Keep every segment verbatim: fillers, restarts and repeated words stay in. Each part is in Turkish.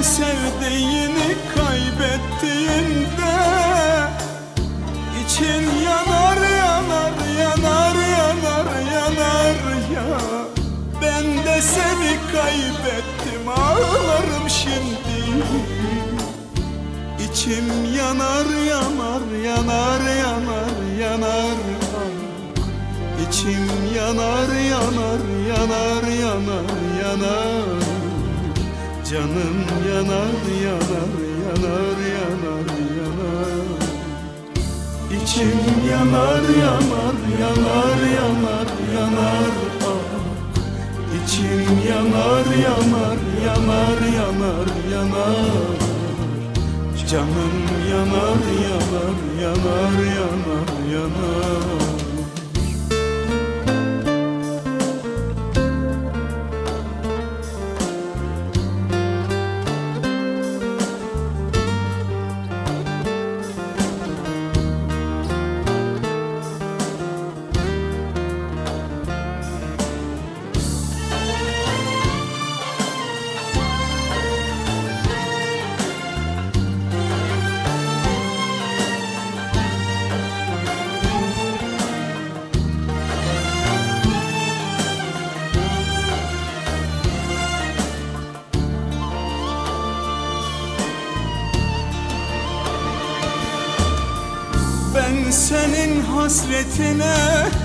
sevdiğini kaybettiğinde için yanar yanar yanar yanar yanar ya. Ben de seni kaybettim, ağlarım şimdi. İçim yanar yanar yanar yanar yanar. İçim yanar yanar yanar yanar yanar. Canım yanar yanar yanar yanar yanar. İçim yanar yanar yanar yanar yanar. İçim yanar yanar yanar yanar yanar. Canım yanar yanar yanar yanar yanar. Ben senin hasretine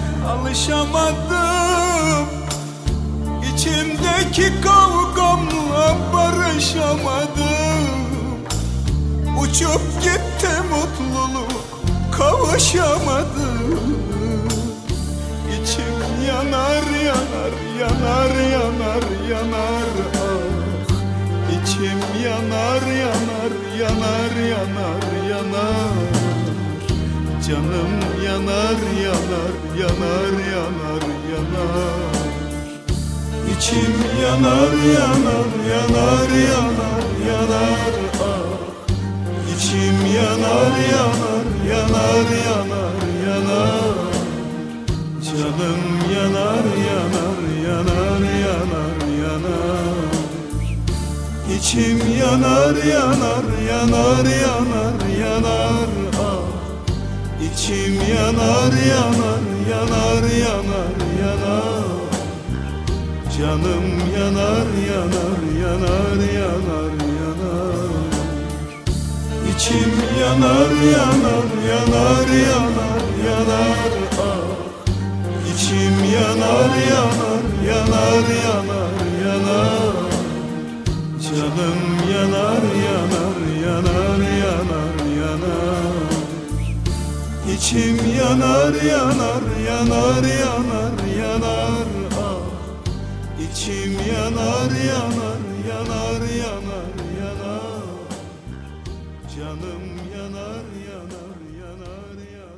alışamadım. İçimdeki kavgamla barışamadım. Uçup gitti mutluluk, kavuşamadım. İçim yanar yanar yanar yanar yanar ah. İçim yanar yanar yanar yanar yanar. Canım yanar yanar yanar yanar yanar. İçim yanar yanar yanar yanar yanar ah. İçim yanar yanar yanar yanar yanar. Canım yanar yanar yanar yanar yanar. İçim yanar yanar yanar yanar yanar ah. İçim yanar yanar yanar yanar yanar. Canım yanar yanar yanar yanar yanar. İçim yanar yanar yanar yanar yanar ah. İçim yanar yanar yanar yanar yanar. Canım yanar yanar yanar yanar yanar. İçim yanar yanar yanar yanar yanar ah. İçim yanar yanar yanar yanar yanar. Canım yanar yanar yanar yanar.